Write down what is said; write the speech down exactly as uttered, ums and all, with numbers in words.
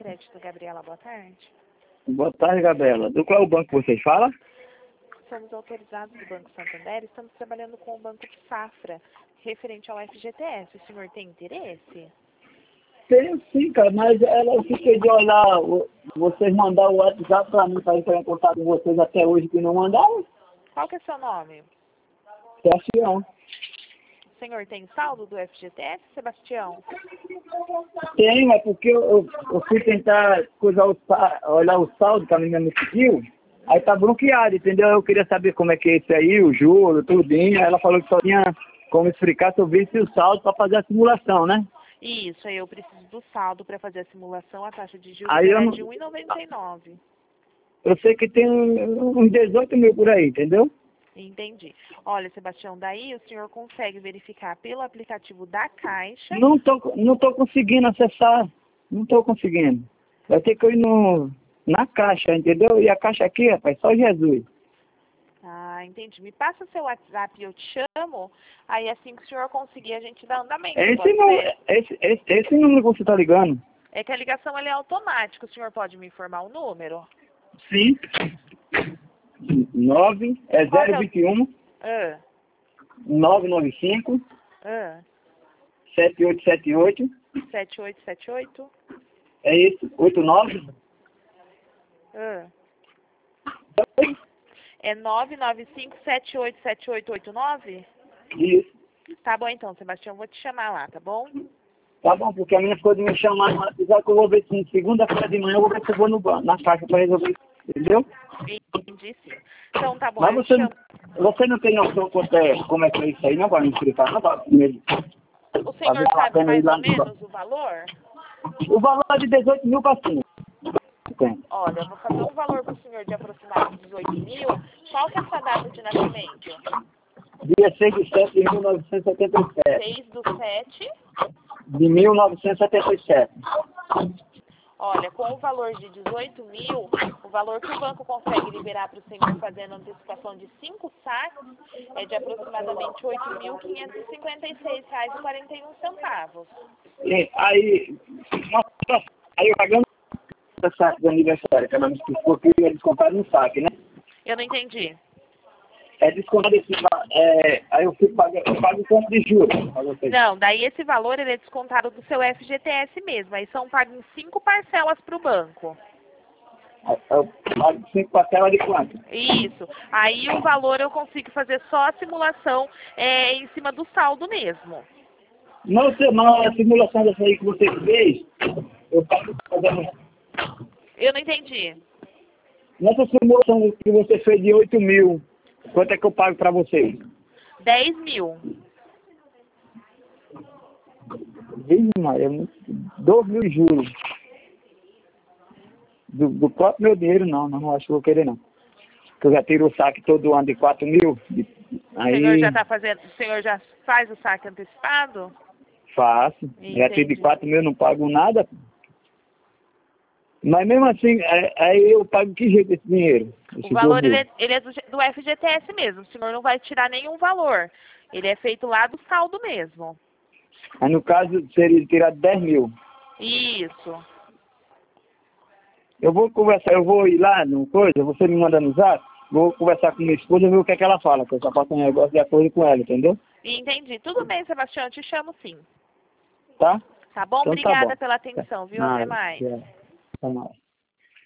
Crédito, Gabriela, boa tarde. Boa tarde, Gabriela. Do qual é o banco que vocês falam? Somos autorizados do Banco Santander, estamos trabalhando com o Banco Safra, referente ao F G T S. O senhor tem interesse? Tenho sim, cara, mas ela fica de olhar, o- vocês mandaram o WhatsApp pra mim, para entrar em contato com vocês até hoje que não mandaram. Qual que é seu nome? Sebastião. O senhor tem saldo do F G T S, Sebastião? Tem, mas porque eu, eu, eu fui tentar coisar o, sa- olhar o saldo que a menina me pediu, aí tá bloqueado, entendeu? Eu queria saber como é que é isso aí, o juro, tudinho. Aí ela falou que só tinha como explicar se eu visse o saldo para fazer a simulação, né? Isso, aí eu preciso do saldo para fazer a simulação, a taxa de juros Aí eu é não- de um vírgula noventa e nove. Eu sei que tem uns dezoito mil por aí, entendeu? Entendi. Olha, Sebastião, daí o senhor consegue verificar pelo aplicativo da Caixa. Não tô, não tô conseguindo acessar. Não tô conseguindo. Vai ter que eu ir no, na caixa, entendeu? E a caixa aqui, rapaz, só Jesus. Ah, entendi. Me passa o seu WhatsApp e eu te chamo. Aí assim que o senhor conseguir, a gente dá andamento. É esse, Pode número, ser? esse, esse, esse número que você tá ligando? É que a ligação ela é automática. O senhor pode me informar o número? Sim. nove é Qual que zero é o- vinte e um Ah, nove nove cinco ah, sete oito sete oito. sete oito sete oito. É isso? oito nove? Ah. É nove nove cinco sete oito sete oito oito nove? Isso. Tá bom então, Sebastião. Vou te chamar lá, tá bom? Tá bom, porque a menina ficou de me chamar no WhatsApp que eu vou ver se segunda-feira de manhã eu vou ver se eu vou no, ban- na caixa para resolver isso, entendeu? Entendi, sim. Então tá bom, Mas eu você, chamo. você não tem noção quanto é, como é que é isso aí, não vai me explicar, não vai primeiro. O senhor sabe mais ou menos o valor? O valor é de dezoito mil para cima. Tem. Olha, eu vou fazer um valor para o senhor de aproximadamente dezoito mil. Qual que é a sua data de nascimento? Dia seis de setembro de mil novecentos e setenta e sete. seis do sete. De mil novecentos e setenta e sete. Olha, com o valor de dezoito mil, o valor que o banco consegue liberar para o senhor fazendo antecipação de cinco saques é de aproximadamente oito mil quinhentos e cinquenta e seis reais e quarenta e um centavos. E aí, nossa, aí eu pagando essa saque do aniversário, que ela me explicou que é descontado no saque, né? Eu não entendi. É descontado esse, é, aí eu fico pagando, eu pago como de juros para vocês. Não, daí esse valor ele é descontado do seu F G T S mesmo. Aí são pagos em cinco parcelas para o banco. Eu pago cinco parcelas de quanto? Isso. Aí o valor eu consigo fazer só a simulação é, em cima do saldo mesmo. Não sei, não, a simulação dessa aí que você fez, eu pago fazendo. Eu não entendi. Nessa simulação que você fez de oito mil, quanto é que eu pago para vocês? dez mil. Vixe, Maria, dois mil de juros. Do, do próprio meu dinheiro, não, não, não acho que vou querer, não. Porque eu já tiro o saque todo ano de quatro mil. O Aí senhor já tá fazendo, o senhor já faz o saque antecipado? faço. Já tiro de Entendi. quatro mil, não pago nada. Mas mesmo assim, é- aí eu pago que jeito esse dinheiro? O Esse valor dois mil? ele é, ele é do, G- do F G T S mesmo. O senhor não vai tirar nenhum valor. Ele é feito lá do saldo mesmo. Aí no caso seria tirar dez mil. Isso. Eu vou conversar, eu vou ir lá no coisa, você me manda no zap, vou conversar com minha esposa e ver o que é que ela fala, que eu só faço um negócio de acordo com ela, entendeu? Entendi. Tudo bem, Sebastião. Eu te chamo sim. Tá? Tá bom? Então tá Obrigada bom. pela atenção, viu? Ah, Até mais. é. Até mais.